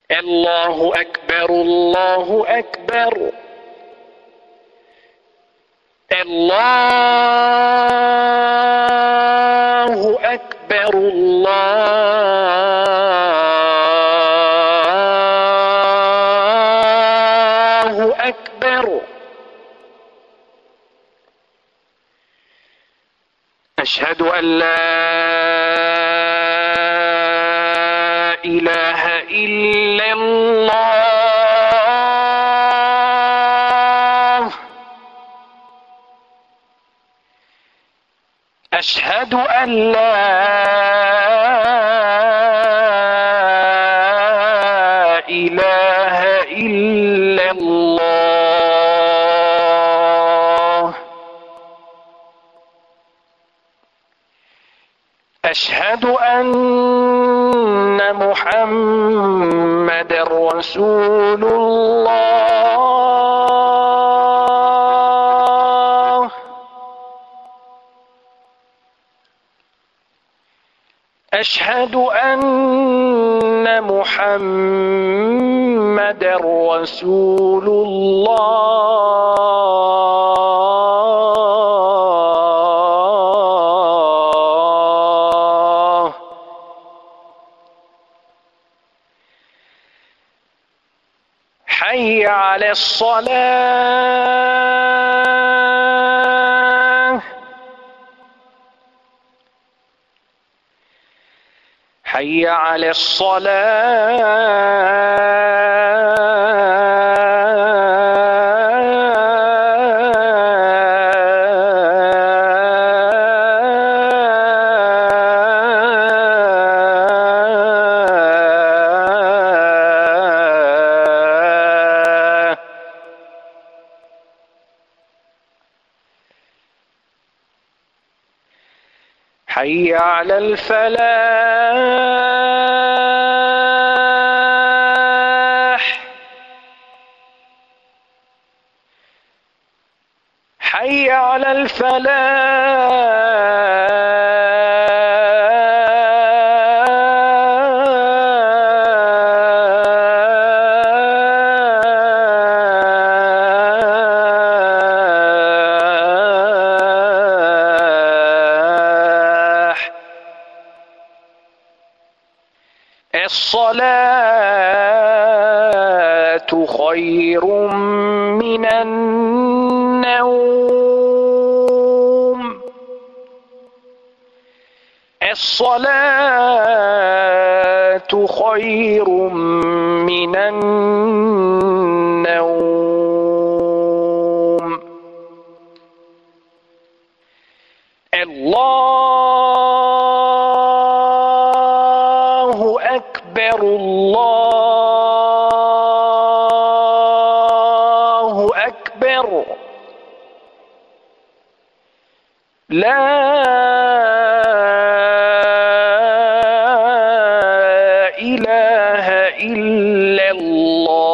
الله أكبر الله أكبر. الله أكبر الله أكبر. أشهد أن لا إله إلا الله. أشهد أن لا إله إلا الله. أشهد أن محمدًا رسول الله. أشهد أن محمدًا رسول الله. حي على الصلاة. حي على الصلاة. حي على الفلاح. حي على الفلاح. الصلاة خير من النوم. الصلاة خير من النوم. الله أكبر الله أكبر. لا إله إلا الله.